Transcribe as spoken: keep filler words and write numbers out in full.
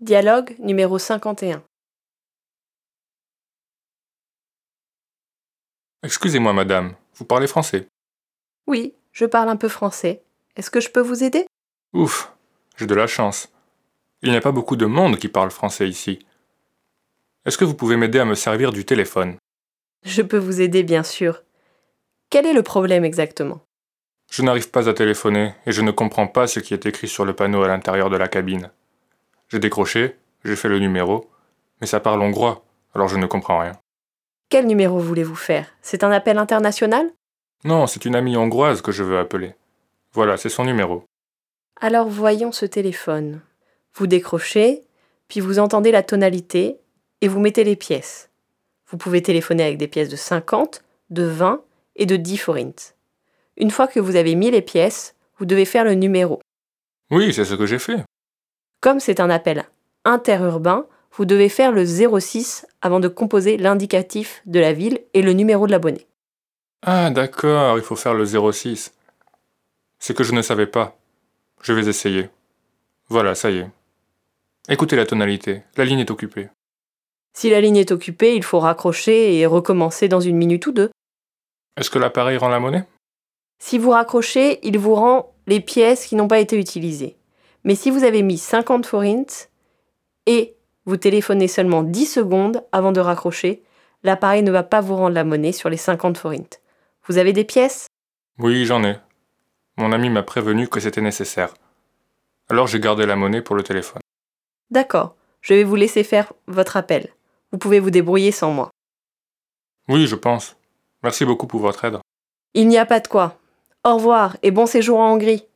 Dialogue numéro cinquante et un. Excusez-moi, madame, vous parlez français? Oui, je parle un peu français. Est-ce que je peux vous aider? Ouf, j'ai de la chance. Il n'y a pas beaucoup de monde qui parle français ici. Est-ce que vous pouvez m'aider à me servir du téléphone? Je peux vous aider, bien sûr. Quel est le problème exactement? Je n'arrive pas à téléphoner et je ne comprends pas ce qui est écrit sur le panneau à l'intérieur de la cabine. J'ai décroché, j'ai fait le numéro, mais ça parle hongrois, alors je ne comprends rien. Quel numéro voulez-vous faire? C'est un appel international? Non, c'est une amie hongroise que je veux appeler. Voilà, c'est son numéro. Alors voyons ce téléphone. Vous décrochez, puis vous entendez la tonalité et vous mettez les pièces. Vous pouvez téléphoner avec des pièces de cinquante, de vingt et de dix forints. Une fois que vous avez mis les pièces, vous devez faire le numéro. Oui, c'est ce que j'ai fait. Comme c'est un appel interurbain, vous devez faire le zéro six avant de composer l'indicatif de la ville et le numéro de l'abonné. Ah, d'accord, il faut faire le zéro six. C'est que je ne savais pas. Je vais essayer. Voilà, ça y est. Écoutez la tonalité, la ligne est occupée. Si la ligne est occupée, il faut raccrocher et recommencer dans une minute ou deux. Est-ce que l'appareil rend la monnaie? Si vous raccrochez, il vous rend les pièces qui n'ont pas été utilisées. Mais si vous avez mis cinquante forints et vous téléphonez seulement dix secondes avant de raccrocher, l'appareil ne va pas vous rendre la monnaie sur les cinquante forints. Vous avez des pièces? Oui, j'en ai. Mon ami m'a prévenu que c'était nécessaire. Alors j'ai gardé la monnaie pour le téléphone. D'accord, je vais vous laisser faire votre appel. Vous pouvez vous débrouiller sans moi. Oui, je pense. Merci beaucoup pour votre aide. Il n'y a pas de quoi. Au revoir et bon séjour en Hongrie.